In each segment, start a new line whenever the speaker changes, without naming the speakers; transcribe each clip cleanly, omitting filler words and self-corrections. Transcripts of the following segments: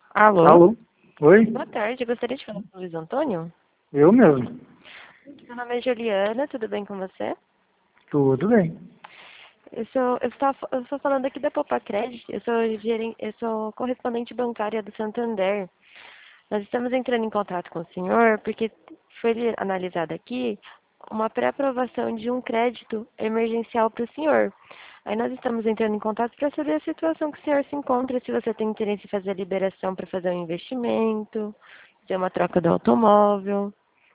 Alô?
Alô? Oi?
Boa tarde, eu gostaria de falar com o Luiz Antônio.
Eu mesmo.
Meu nome é Juliana, tudo bem com você?
Tudo bem.
Eu estou falando aqui da Poupa Crédito, eu sou correspondente bancária do Santander. Nós estamos entrando em contato com o senhor porque foi analisada aqui uma pré-aprovação de um crédito emergencial para o senhor. Aí nós estamos entrando em contato para saber a situação que o senhor se encontra, se você tem interesse em fazer a liberação para fazer um investimento, fazer uma troca do automóvel.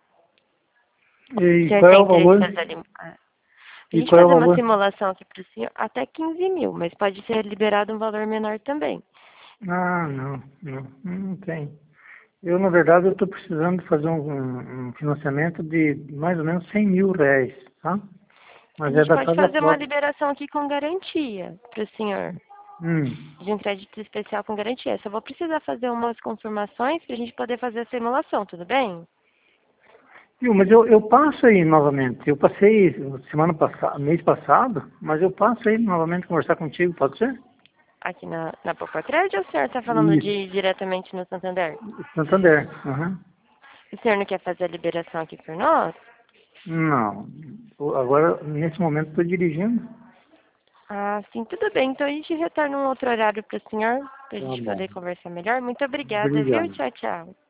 O
E
senhor
qual é
tem
o
interesse em
valor?
fazer a
E
gente
qual é o
fazer uma
valor?
simulação aqui para o senhor até 15 mil, mas pode ser liberado um valor menor também.
Ah, não tem. Eu, na verdade, eu estou precisando de fazer um financiamento de mais ou menos 100 mil reais, tá?
A
Mas é
gente
da
pode
casa
fazer uma
própria.
liberação aqui com garantia para o senhor.
Hum.
De um crédito especial com garantia. Só vou precisar fazer umas confirmações para a gente poder fazer a simulação, tudo bem?
Viu, mas eu passo aí novamente. Eu passei semana passada, mês passado, mas eu passo aí novamente conversar contigo, pode ser?
Aqui na Popocred ou o senhor está falando
Isso.
de diretamente no Santander?
Santander. Aham.
O senhor não quer fazer a liberação aqui por nós?
Não. Agora, nesse momento, estou dirigindo.
Ah, sim, tudo bem. Então a gente retorna um outro horário para o senhor, para a
Tá
gente
bom.
poder conversar melhor. Muito obrigada, viu?
Obrigado.
Tchau, tchau.